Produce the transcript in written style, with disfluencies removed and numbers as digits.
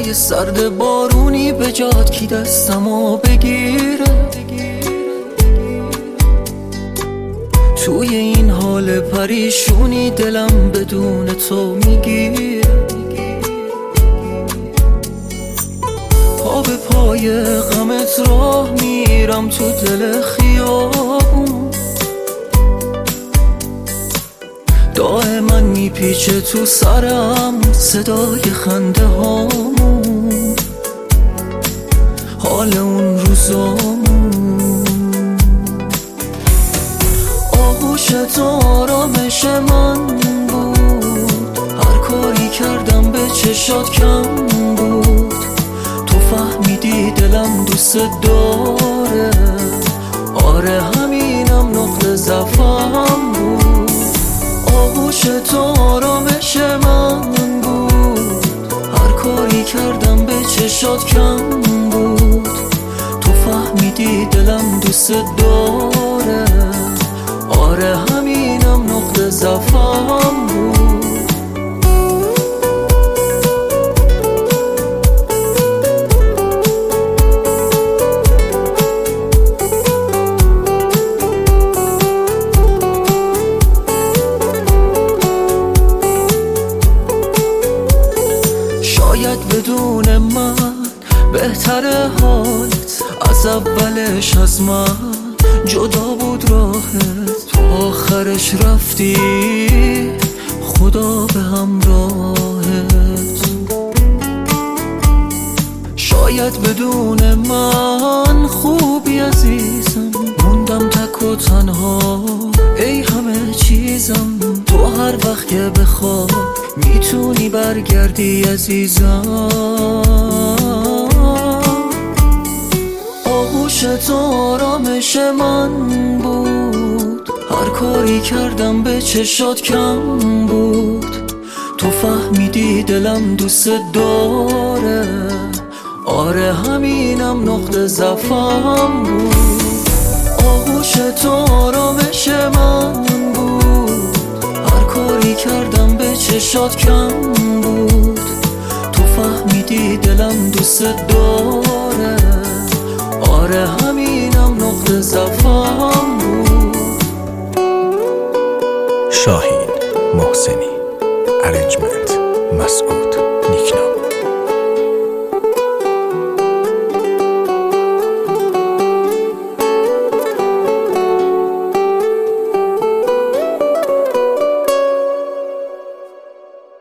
شبای سرد بارونی به جاد کی دستمو بگیره. توی این حال پریشونی دلم بدون تو میگیره. پا به پای غمت راه میرم تو دل خیابون. دائما میپیچه تو سرم صدای خنده هامون، حال اون روزامون. آغوش تو آرامش من بود، هر کاری کردم به چشات کم بود. تو فهمیدی دلم دوست داره، آره همینم نقطه ضعفم بود. آغوش تو آرامش من بود، هر کاری کردم به چشات کم بود. تو فهمیدی دلم دوست داره، آره همینم نقطه ضعفم بود. شاید بدون من بهتره حالت، از اولش از من جدا بود راهت. تو آخرش رفتی خدا به همراهت. شاید بدون من خوبی عزیزم، موندم تک و تنها ای همه چیزم. تو هر وقت که بخوای میتونی برگردی عزیزم. آغوش تو آرامش من بود، هر کاری کردم به چشات کم بود. تو فهمیدی دلم دوست داره، آره همینم نقطه ضعفم بود. آغوش تو آرامش من بود، هر کاری کردم به چشات کم بود. تو فهمیدی دلم دوست داره، آره همینم نقطه ضعفم بود. شاهین محسنی، ارنجمنت مسعود نیکنام.